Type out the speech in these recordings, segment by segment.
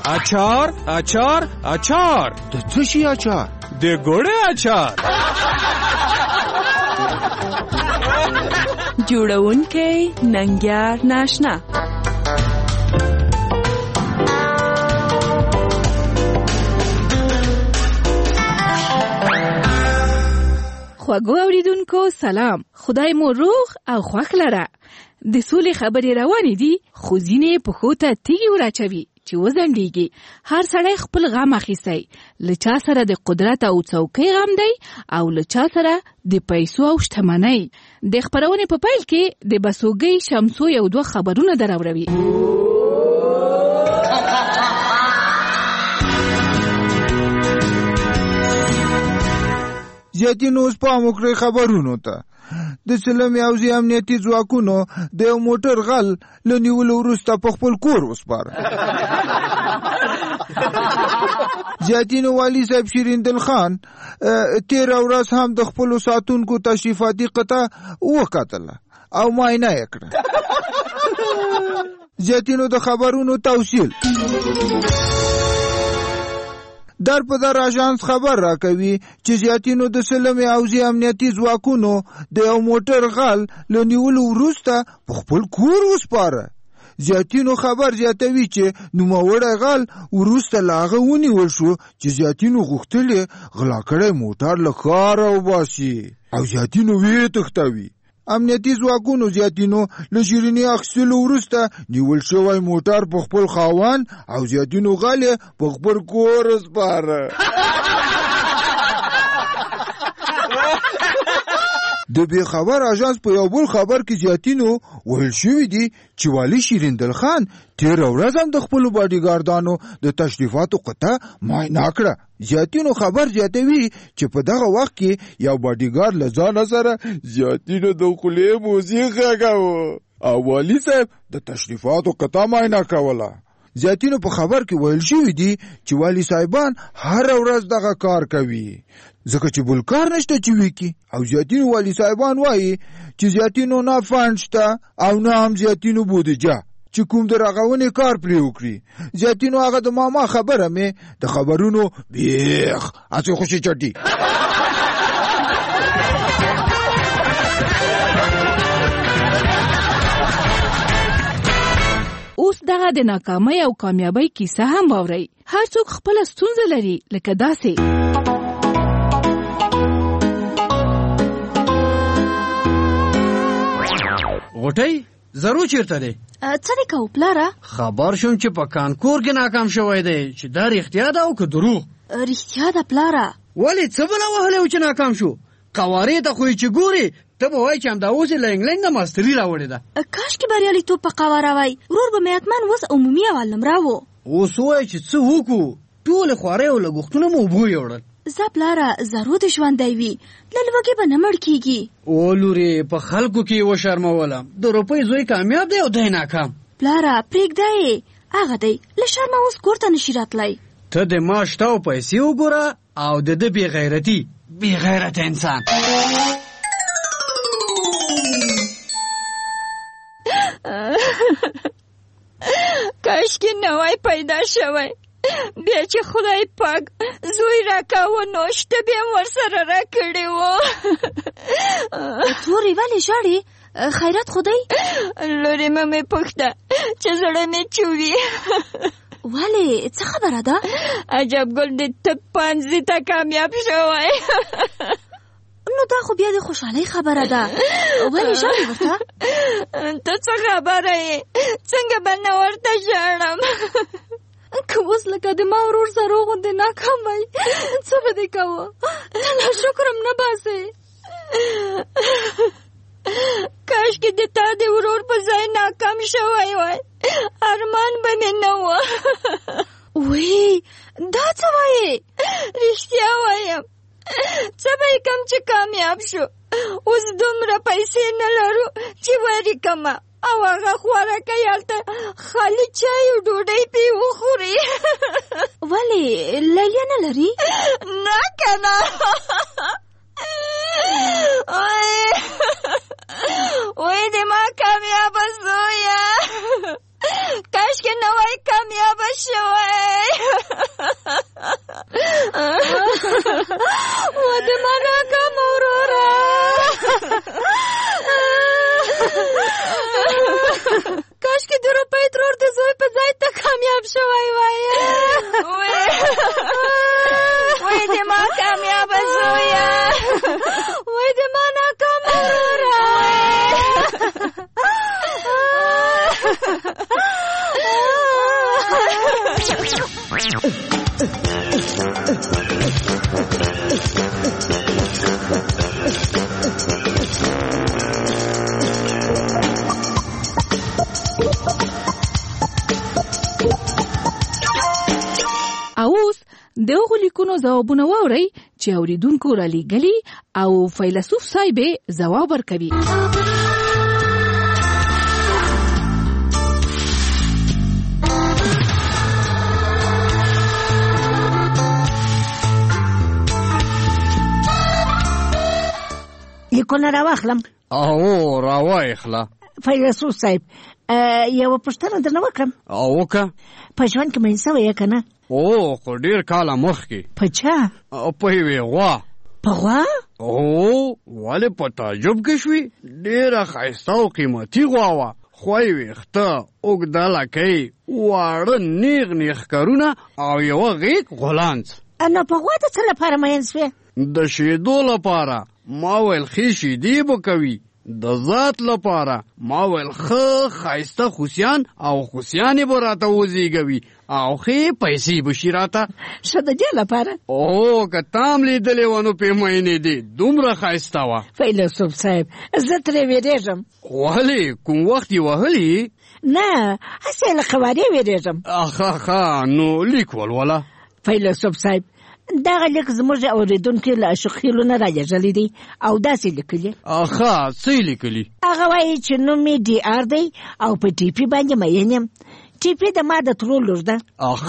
اچار اچار اچار. د څه شي اچار؟ د ګوړې اچار. جوړونکی ننګیار ناشنا. خوږو اوریدونکو سلام. خدای مو روغ او خوښ لره. د سولې خبرې روانې دي، خو ځینې پښو ته تیږې وراچوي چې وځنډېږي. هر سړی خپل غم اخیستی. له چا سره د قدرت او څوکۍ غم دی او له چا سره د پیسو او شتمنۍ. د خپرونې په پیل کې د بسوګۍ شمسو یو دوه خبرونه دراوروي. زیاتې نو اوس پام وکړئ خبرونو ته. د سلمې حوزې امنیتي ځواکونو د یو موټر غل له نیولو وروسته په خپل کور وسپاره. زیاتینو والي صاحب شیریندل خان تېره ورځ هم د خپلو ساتونکو تشریفاتي قطعه وکتله او معاینه یې کړه. زیاتینو د خبرونو توصیل. در په در اژانس خبر راکوي چې زیاتینو د سلمې حوزې امنیتي ځواکونو د یو موټر غل له نیولو وروسته په خپل کور وسپاره. زیاتینو خبر زیاتوي چې نوموړی غل وروسته له هغه ونیول شو چې زیاتینو غوښتل یې غلا کړی موټر له ښاره وباسي او زیاتینو ویې تښتوي. امنیتي ځواکونو زیاتینو له شیریني اخیستلو وروسته نیول شوی موټر په خپل خاوند او زیاتینو غل یې په خپل کور وسپاره. د بې خبر اژانس په یو بل خبر کې زیاتینو ویل شوي دي چې والي شیریندل خان تېره ورځ هم د خپلو باډیګاردانو د تشریفاتو قطعه معاینه کړه. زیاتینو خبر زیاتوي چې په دغه وخت کې یو باډیګارد له ځانه سره زیاتینو د خولې موزیک غږاوه او والي صاحب د تشریفاتو قطعه معاینه کوله. زیاتینو په خبر کې ویل شوي دي چې والي صاحبان هر ورځ دغه کار کوي ځکه چې بل کار نشته چې وکړي. او زیاتینو والي صاحبان وایي چې زیاتینو نه فنډ شته او نه هم زیاتینو بودجه چې کوم د رغونې کار پرې وکړي. زیاتینو هغه د ماما خبره مې د خبرونو بیخ هسې خوشې چټي. اوس دغه د ناکامۍ او کامیابۍ کیسه هم واورئ. هر څوک خپله ستونزه لري، لکه داسې. غوټۍ زرو چیرته دی؟ څه دی کوو پلاره؟ خبر شوم چې په کانکور کې ناکام شوی دی. چې دا رښتیا ده او که دروغ؟ رښتیا ده پلاره. ولې څه بله وهلی و چې ناکام شو؟ قوارې ته خو یې چې ګورې ته به وایي چې همدا اوس یې له انګلند نه ماستري راوړې ده. کاشکې بریالیتوب په قواره وای. ورور به مې حتما اوس عمومي اول نمره و. اوس ووایه چې څه وکړو؟ ټولې خوارۍ او لګښتونه مو اوبو یوړل. زه پلاره زرو د ژوندی وي، له لوږې به نه مړ کېږي. او لورې په خلکو کې یې وشرمولم. د روپۍ زوی کامیاب دی او دی ناکام. پلاره پرېږده یې، هغه دی له شرمه اوس کور ته نشي راتلی. ته د ما شته او پیسې وګوره او د ده بې غیرتي بې غیرته انسان. کاشکې نوی پیدا شوی، بیا چې خدای پاک زوی راکاوه نو شته بیا هم ورسره راکړې وه. تورې ولې ژاړې؟ خیرات خو دی؟ لورې مه مې پوښته چې زړه مې چوي. ولې څه خبره ده؟ عجب ګل د طب پوهنځي ته کامیاب شوی. نو دا خو بیا د خوشحالۍ خبره ده. ولې ژاړې ورته؟ ته څه خبره یې؟ څنګه به نه ورته ژاړم؟ که اوس لکه د ما ورور سره غوندې ناکام وای څه به دې کوه؟ ته لا شکرم نه باسې. کاشکې د تا د ورور په ځای ناکام شوی وای، ارمان به مې نه و. وی دا څه وایې؟ رښتیا وایم، څه به یې کم چې کامیاب شو. اوس دومره پیسې نه لرو چې ولیکمه او هغه خوراکه هلته خالي چای او ډوډۍ پې وخوري. ولې لیلیه نه لري؟ نه که نه. وای د ما کامیابه زویه، کاشکې نه وای کامیابه شوی. کاشکې د روپۍ ترور د زوی په ځای ته کامیاب شوی وای. وای د ما کامیابه زویه، وای د ما ناکامه وروره. اوس د هغو لیکونو ځوابونه واورئ چې اوریدونکو را لیږلي او فیلسوف صاحب ځواب ورکوي. لیکونه راواخلم. او راواخله. فیلسوف صاحب یوه پوښتنه درنه وکړم. او وکړه. په ژوند کې مین سوی یې که نه؟ او خو ډېر کاله مخکې. په چا؟ په یوې غوا. په غوا؟ او ولې په تعجب کې شوې؟ ډېره ښایسته او قیمتي غوا وه. خوی ویښته، اوږده لکۍ، واړه نیغ نیغ ښکرونه او یوه غیږ غولانځ. نو په غوا د څه لپاره مین سوې؟ د شیدو لپاره. ما ویل ښې شیدې به کوي. د ذات لپاره. ما ویل ښه ښایسته خوسیان او خوسیانې به راته وزیږوي او ښې پیسې به شي راته. ښه د دې لپاره؟ او که تا هم لیدلې وه نو پیمینې دې دومره ښایسته وه. فیلسوف صاحب زه ترې وېرېږم. ولې کوم وخت یې وهلي؟ نه هسې له قوارې وېرېږم. ښه نو لیک ولوله. فیلسوف صاحب دغه لیک زموږ اورېدونکي له اشوخیلو نه رالیږلی دی او داسې لیکلي. څه یې لیکلي؟ هغه وایي چې نوم مې ډي آر دی او په ټیپي باندې مین یم. ټیپي د ما د ترور لور ده.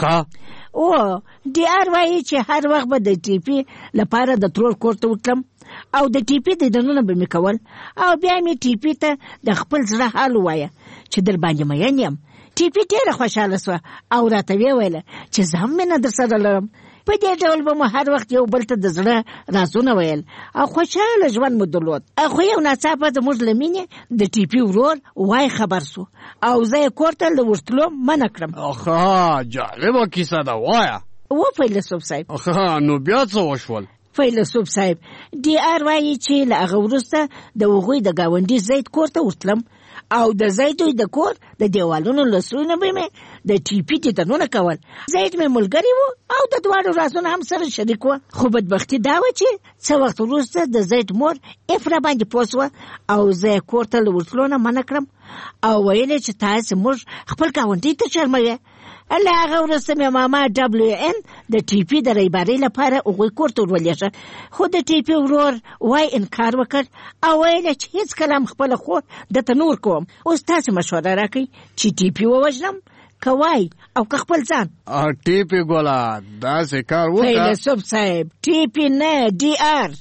او ډي آر وایي چې هر وخت به د ټیپي لپاره د ترور کور ته وتلم او د ټیپي دیدنونه به مې کول او بیا مې ټیپي ته د خپل زړه حال ووایه چې در باندې مین یم. ټیپي ډېره خوشحاله سوه او راته ویې ویله چې زه هم مینه در سره لرم. په دې ډول به مو هر وخت یو بل ته د زړه رازونه ویل او خوشحاله ژوند مو درلود. خو یو ناڅاپه زموږ له مینې د ټیپي ورور وای خبر سو او زه یې کور ته له ورتلو منع کړم. جالبه کیسه ده، وایه. و فیلسوف صاحب نو بیا څه وشول؟ فیلسوف صاحب ډي آر وایي چې له هغه وروسته د هغوی د ګاونډي زید کور ته ورتلم او د زیدوی د کور د دیوالونو له سویونه به مې د ټیپي دیدنونه کول. زید مې ملګری و او د دواړو رازونه هم سره شریک وه. خو بدبختي دا وه چې څه وخت وروسته د زید مور افرا باندې پوه سوه او زه یې کور ته له ورتلو نه منع کړم او ویل یې چې تاسې موږ خپل ګاونډي ته شرموې. له هغه وروسته مې ماما WN د ټیپي د ریبارۍ لپاره هغوی کور ته ورولېږه. خو د ټیپي ورور وای انکار وکړ او ویل چې هېڅکله هم خپله خور درته نه ورکوم. اوس تاسې مشوره راکئ چې ټیپي ووژنم که وای او که خپل ځان. ټیپي ګوله داسې کار وکړه. فیلسوف صاحب ټیپي نه ډي آر.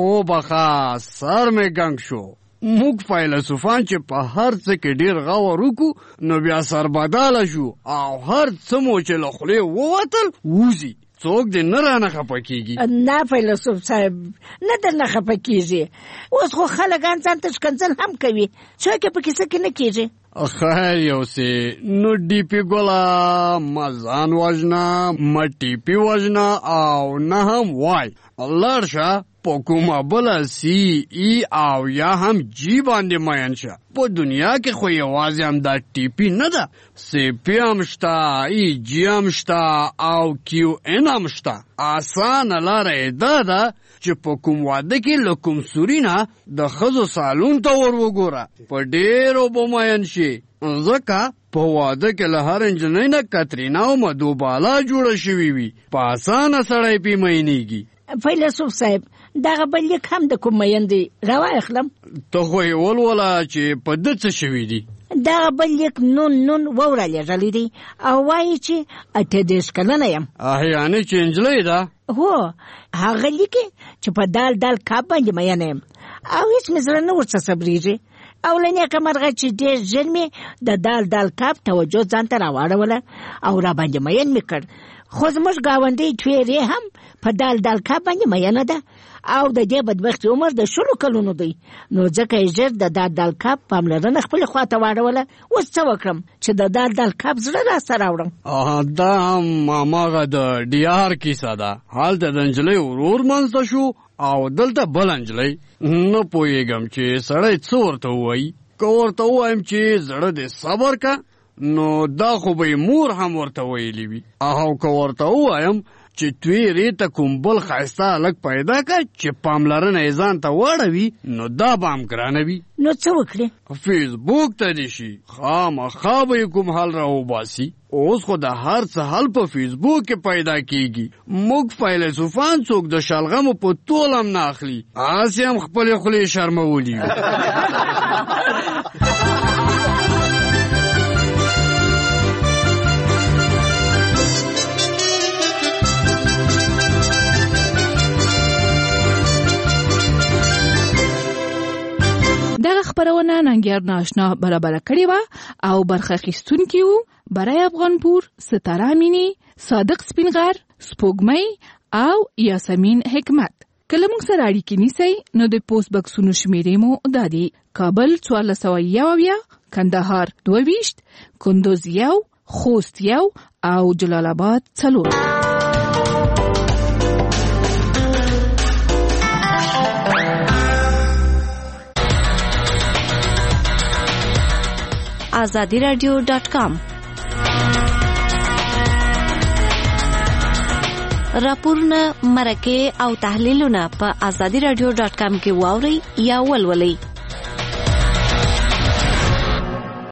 وبخه سر مې ګنګ شو. موږ فیلسوفان چې په هر څه کې ډېر غور وکړو نو بیا سربداله شو او هر څه مو چې له خولې ووتل ووځي. څوک دې نه رانه خفه کېږي؟ نه فیلسوف صاحب نه درنه خفه کېږي. اوس خو خلک ځان ته ښکنځل هم کوي، څوک یې په کیسه کې نه کېږي. خیر یوسې نو ډیپي ګوله مه ځان وژنه، مه ټیپي وژنه او نه هم وای. لاړ شه په کومه بله سی ای او یا هم جی باندې مین شه. په دنیا کې خو یوازې هم دا ټیپي نه ده، سی پی هم شته، ای جی هم شته او کیو ان هم شته. اسانه لاره یې دا ده چې په کوم واده کې له کوم سوري نه د ښځو سالون ته ور وګوره، په ډېرو به مین شي. ځکه په واده کې له هر نجلۍ نه کترینا او مدوبالا جوړه شوې وي. په اسانه سړی پې مینېږي. فیلسوف صاحب دغه بل لیک هم د کوم مین دی راواخلم. ته خو یې ولوله چې په ده څه شوي دي. دغه بل لیک نون ووره لیږلی دی او وایي چې 28 کلنه یم. یعنې چې نجلۍ ده. هو هغه لیکي چې په دال کاب باندې مینه یم او هېڅ مې زړه نه ورڅه صبرېږي او له نیکه مرغه چې ډېر ژر مې د دال کاب توجه ځان ته راواړوله او را باندې مین مې کړ. خو زموږ ګاونډۍ ټویرې هم په دال کب باندې میینه ده او د دې بدبختي عمر د 16 کلونو دی. نو ځکه یې ژر د دال کب پاملرنه خپلې خواته واړوله. اوس څه وکړم چې د دال کب زړه راسته راوړم؟ دا هم هماغه د ډیار کیسه ده. هلته د نجلۍ ورور منځته شو او دلته بل نجلۍ. نه پوهېږم چې سړی څه ورته ووایي. که ورته ووایم چې زړه دې صبر که نو دا خو به یې مور هم ورته ویلي وي. او که ورته ووایم چې تویرې ته کوم بل ښایسته هلک پیدا که چې پاملرنه یې ځان ته واړوي نو دا به هم ګرانه وي. نو څه وکړې؟ فیسبوک ته دې شي، خامخا به یې کوم حل راوباسي. اوس خو د هر څه حل په فیسبوک کې پیدا کیږي. موږ فیلسوفان څوک د شلغمو په تول هم نه اخلي، هسې هم خپلې خولې شرمولي وي. دغه خبرونه ننګیار ناشنا برابر کړې وه او برخه اخیستونکي وو برای افغانپور، ستاره امینی، صادق سپینغر، سپوږمۍ او یاسمین حکمت. که له موږ سره اړیکې نیسئ نو د پوسټ بکسونو شمیرې مو دا دي: کابل 1401، کندهار 22، کندوز 1، خوست 1 او جلال آباد 4. azadiradio.com راپورونه، مرکې او تحلیلونه په azadiradio.com کې واورئ یا ولولئ.